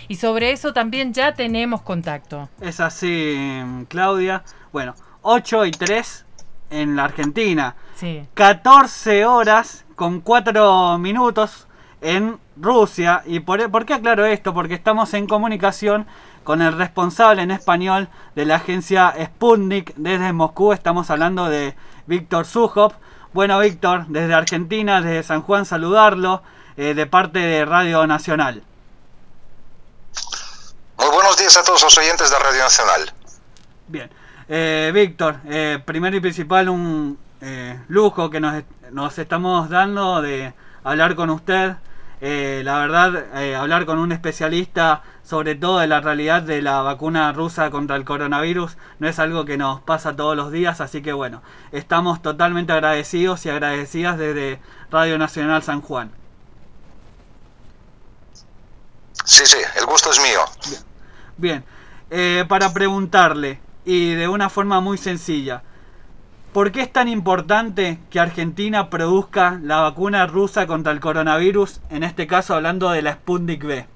y sobre eso también ya tenemos contacto. Es así, Claudia. Bueno, 8:03 en la Argentina. Sí. 14 horas con 4 minutos en Rusia. ¿Y por qué aclaro esto? Porque estamos en comunicación con el responsable en español de la agencia Sputnik desde Moscú. Estamos hablando de Víctor Sukhov. Bueno, Víctor, desde Argentina, desde San Juan, saludarlo de parte de Radio Nacional. Muy buenos días a todos los oyentes de Radio Nacional. Bien. Víctor, primero y principal, un lujo que nos estamos dando de hablar con usted. La verdad, hablar con un especialista sobre todo de la realidad de la vacuna rusa contra el coronavirus no es algo que nos pasa todos los días, así que bueno, estamos totalmente agradecidos y agradecidas desde Radio Nacional San Juan. Sí, el gusto es mío. Bien. Para preguntarle, y de una forma muy sencilla, ¿por qué es tan importante que Argentina produzca la vacuna rusa contra el coronavirus, en este caso hablando de la Sputnik V?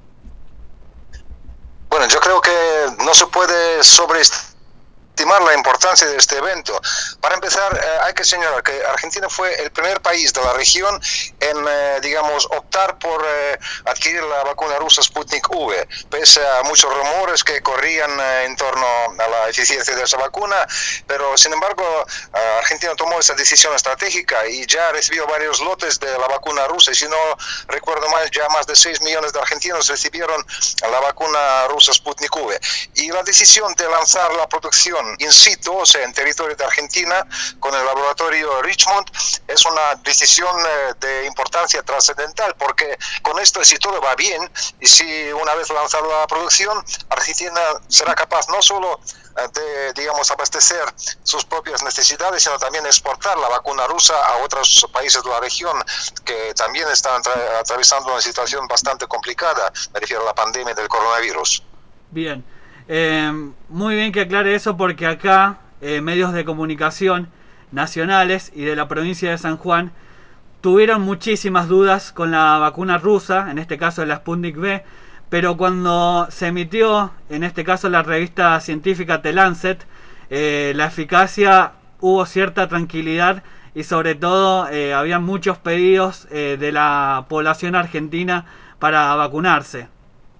Bueno, yo creo que no se puede sobreestimar la importancia de este evento. Para empezar, hay que señalar que Argentina fue el primer país de la región en, digamos, optar por adquirir la vacuna rusa Sputnik V, pese a muchos rumores que corrían en torno a la eficiencia de esa vacuna, pero sin embargo Argentina tomó esa decisión estratégica y ya recibió varios lotes de la vacuna rusa, y si no recuerdo mal, ya más de 6 millones de argentinos recibieron la vacuna rusa Sputnik V. Y la decisión de lanzar la producción in situ, o sea, en territorio de Argentina, con el laboratorio Richmond, es una decisión de importancia trascendental, porque con esto, si todo va bien, y si una vez lanzada la producción, Argentina será capaz no solo de, digamos, abastecer sus propias necesidades, sino también exportar la vacuna rusa a otros países de la región que también están atravesando una situación bastante complicada, me refiero a la pandemia del coronavirus. Bien, muy bien que aclare eso, porque acá medios de comunicación nacionales y de la provincia de San Juan tuvieron muchísimas dudas con la vacuna rusa, en este caso la Sputnik V, pero cuando se emitió, en este caso la revista científica The Lancet, la eficacia, hubo cierta tranquilidad y sobre todo había muchos pedidos de la población argentina para vacunarse.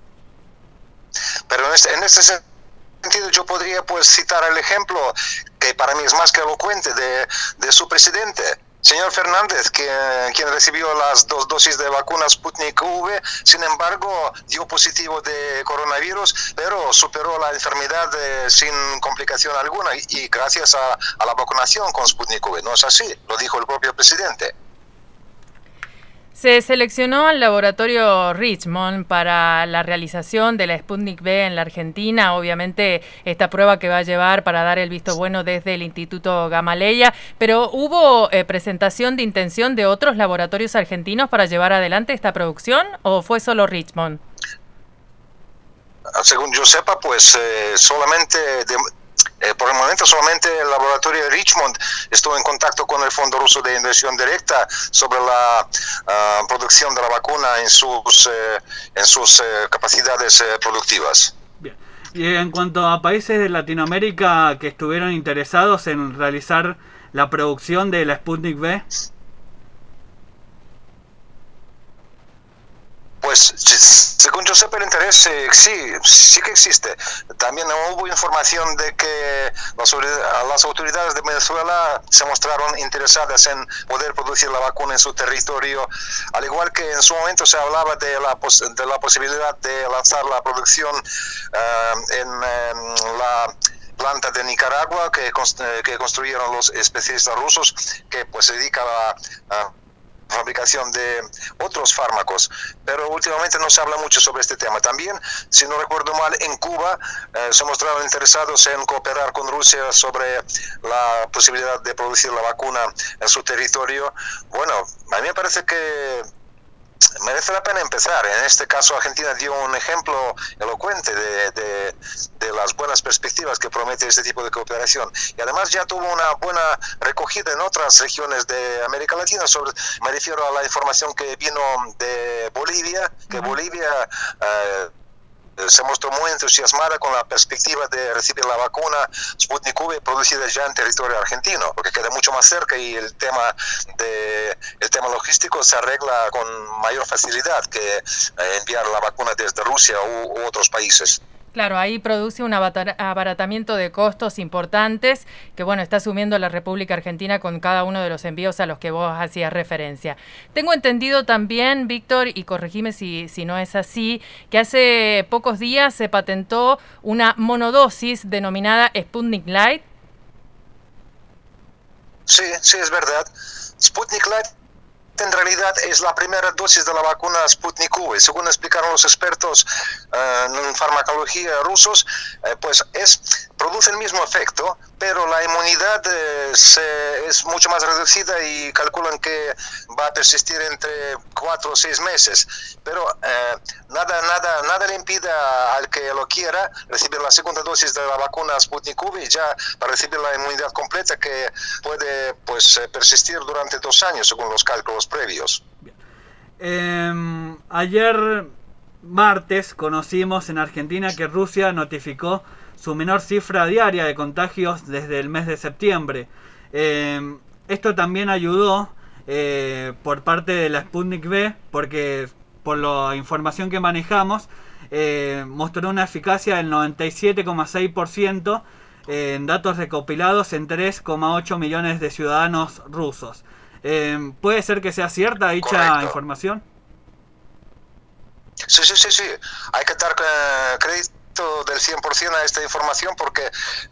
Pero en este sentido yo podría pues citar el ejemplo que para mí es más que elocuente de su presidente, señor Fernández, quien recibió las 2 dosis de vacuna Sputnik V, sin embargo dio positivo de coronavirus, pero superó la enfermedad sin complicación alguna y gracias a la vacunación con Sputnik V. ¿No es así? Lo dijo el propio presidente. Se seleccionó al laboratorio Richmond para la realización de la Sputnik V en la Argentina. Obviamente esta prueba que va a llevar para dar el visto bueno desde el Instituto Gamaleya, pero ¿hubo presentación de intención de otros laboratorios argentinos para llevar adelante esta producción o fue solo Richmond? Según yo sepa, pues solamente... por el momento solamente el laboratorio de Richmond estuvo en contacto con el Fondo Ruso de Inversión Directa sobre la producción de la vacuna en sus capacidades productivas. Bien. Y en cuanto a países de Latinoamérica que estuvieron interesados en realizar la producción de la Sputnik V, pues según yo sepa el interés sí que existe. También hubo información de que las autoridades de Venezuela se mostraron interesadas en poder producir la vacuna en su territorio, al igual que en su momento se hablaba de la posibilidad de lanzar la producción en la planta de Nicaragua que construyeron los especialistas rusos, que pues se dedica a fabricación de otros fármacos, pero últimamente no se habla mucho sobre este tema. También, si no recuerdo mal, en Cuba se mostraron interesados en cooperar con Rusia sobre la posibilidad de producir la vacuna en su territorio. Bueno, a mí me parece que merece la pena empezar. En este caso Argentina dio un ejemplo elocuente de las buenas perspectivas que promete este tipo de cooperación, y además ya tuvo una buena recogida en otras regiones de América Latina. Me refiero a la información que vino de Bolivia, que Bolivia se mostró muy entusiasmada con la perspectiva de recibir la vacuna Sputnik V producida ya en territorio argentino, porque queda mucho más cerca y el tema logístico se arregla con mayor facilidad que enviar la vacuna desde Rusia u otros países. Claro, ahí produce un abaratamiento de costos importantes que, bueno, está asumiendo la República Argentina con cada uno de los envíos a los que vos hacías referencia. Tengo entendido también, Víctor, y corregime si no es así, que hace pocos días se patentó una monodosis denominada Sputnik Light. Sí, es verdad. Sputnik Light en realidad es la primera dosis de la vacuna Sputnik V. Según explicaron los expertos en farmacología rusos, pues produce el mismo efecto, pero la inmunidad es mucho más reducida y calculan que va a persistir entre 4 o 6 meses. Pero nada le impide al que lo quiera recibir la segunda dosis de la vacuna Sputnik V ya para recibir la inmunidad completa que puede persistir durante 2 años según los cálculos previos. Ayer martes conocimos en Argentina que Rusia notificó su menor cifra diaria de contagios desde el mes de septiembre. Esto también ayudó por parte de la Sputnik V, porque por la información que manejamos mostró una eficacia del 97,6% en datos recopilados en 3,8 millones de ciudadanos rusos. ¿Puede ser que sea cierta dicha Correcto. información? Sí. Hay que dar crédito del 100% a esta información porque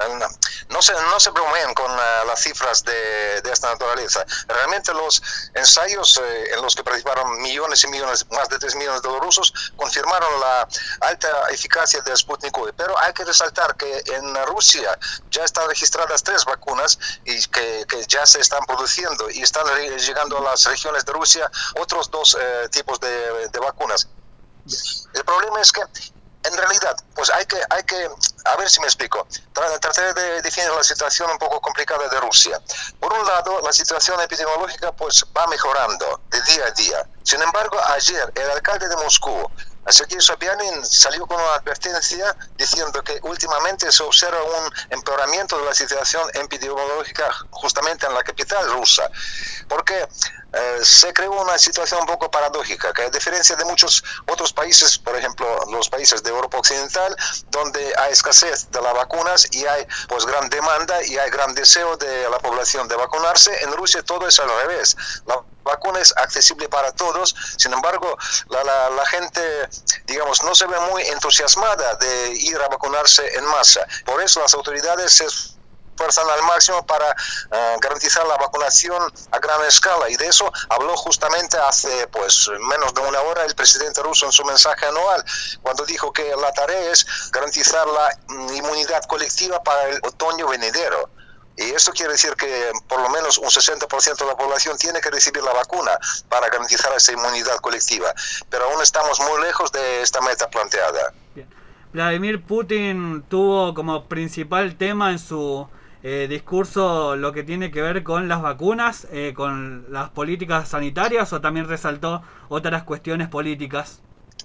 no se bromeen con las cifras de esta naturaleza. Realmente los ensayos en los que participaron millones y millones, más de 3 millones de los rusos, confirmaron la alta eficacia de Sputnik V. Pero hay que resaltar que en Rusia ya están registradas 3 vacunas y que ya se están produciendo y están llegando a las regiones de Rusia otros 2 tipos de vacunas. El problema es que en realidad, pues hay que, a ver si me explico, trataré de definir la situación un poco complicada de Rusia. Por un lado, la situación epidemiológica pues va mejorando de día a día. Sin embargo, ayer el alcalde de Moscú, Sergei Sobyanin, salió con una advertencia diciendo que últimamente se observa un empeoramiento de la situación epidemiológica justamente en la capital rusa, porque se creó una situación un poco paradójica, que a diferencia de muchos otros países, por ejemplo los países de Europa Occidental, donde hay escasez de las vacunas y hay pues gran demanda y hay gran deseo de la población de vacunarse, en Rusia todo es al revés. La vacuna es accesible para todos, sin embargo la gente, digamos, no se ve muy entusiasmada de ir a vacunarse en masa. Por eso las autoridades se esfuerzan al máximo para garantizar la vacunación a gran escala, y de eso habló justamente hace pues menos de una hora el presidente ruso en su mensaje anual, cuando dijo que la tarea es garantizar la inmunidad colectiva para el otoño venidero. Y esto quiere decir que por lo menos un 60% de la población tiene que recibir la vacuna para garantizar esa inmunidad colectiva. Pero aún estamos muy lejos de esta meta planteada. Bien. Vladimir Putin tuvo como principal tema en su discurso lo que tiene que ver con las vacunas, con las políticas sanitarias, o también resaltó otras cuestiones políticas.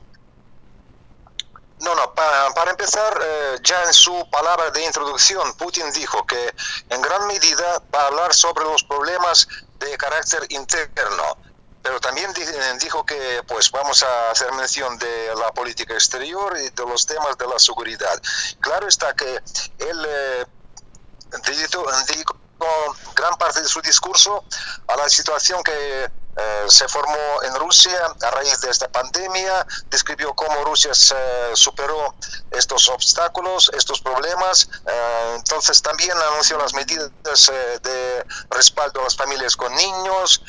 No, para empezar, ya en su palabra de introducción, Putin dijo que en gran medida va a hablar sobre los problemas de carácter interno, pero también dijo que pues vamos a hacer mención de la política exterior y de los temas de la seguridad. Claro está que él dedicó gran parte de su discurso a la situación que se formó en Rusia a raíz de esta pandemia, describió cómo Rusia superó estos obstáculos, estos problemas, entonces también anunció las medidas de respaldo a las familias con niños,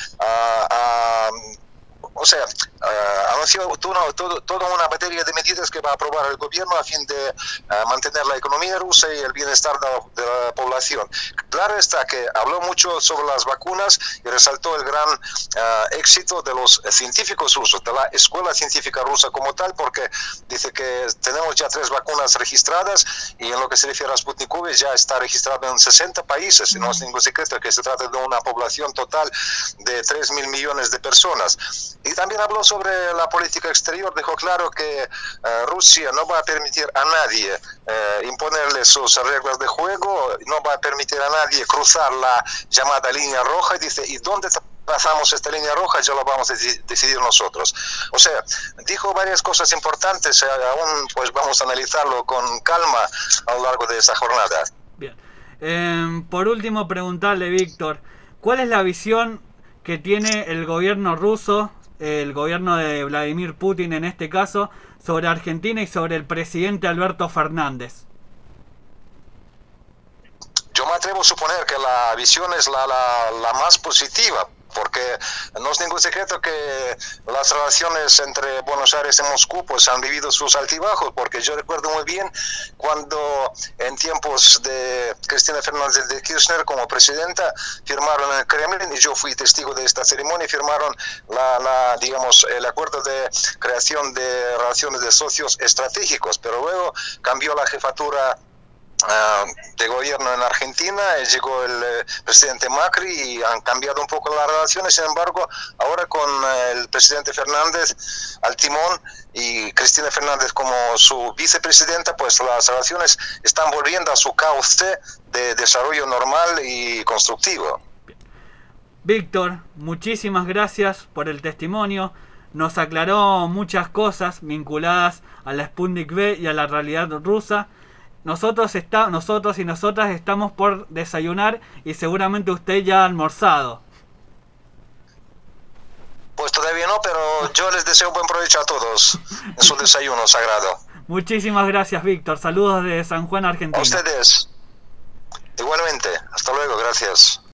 anunció toda una batería de medidas que va a aprobar el gobierno a fin de mantener la economía rusa y el bienestar de la población. Claro está que habló mucho sobre las vacunas y resaltó el gran éxito de los científicos rusos, de la escuela científica rusa como tal, porque dice que tenemos ya 3 vacunas registradas y en lo que se refiere a Sputnik V ya está registrado en 60 países, y no es ningún secreto que se trata de una población total de 3.000 millones de personas. Y Y también habló sobre la política exterior, dejó claro que Rusia no va a permitir a nadie imponerle sus reglas de juego, no va a permitir a nadie cruzar la llamada línea roja, y dice, ¿y dónde pasamos esta línea roja? Ya lo vamos a decidir nosotros. O sea, dijo varias cosas importantes, aún pues vamos a analizarlo con calma a lo largo de esa jornada. Bien. Por último, preguntarle, Víctor, ¿cuál es la visión que tiene el gobierno ruso, el gobierno de Vladimir Putin en este caso, sobre Argentina y sobre el presidente Alberto Fernández? Yo me atrevo a suponer que la visión es la más positiva, porque no es ningún secreto que las relaciones entre Buenos Aires y Moscú pues han vivido sus altibajos, porque yo recuerdo muy bien cuando en tiempos de Cristina Fernández de Kirchner como presidenta firmaron en el Kremlin, y yo fui testigo de esta ceremonia, firmaron digamos, el acuerdo de creación de relaciones de socios estratégicos, pero luego cambió la jefatura de gobierno en Argentina, llegó el presidente Macri y han cambiado un poco las relaciones. Sin embargo, ahora con el presidente Fernández al timón y Cristina Fernández como su vicepresidenta, pues las relaciones están volviendo a su cauce de desarrollo normal y constructivo. Víctor, muchísimas gracias por el testimonio. Nos aclaró muchas cosas vinculadas a la Sputnik V y a la realidad rusa. Nosotros y nosotras estamos por desayunar y seguramente usted ya ha almorzado. Pues todavía no, pero yo les deseo buen provecho a todos en su desayuno sagrado. Muchísimas gracias, Víctor. Saludos de San Juan, Argentina. A ustedes. Igualmente. Hasta luego. Gracias.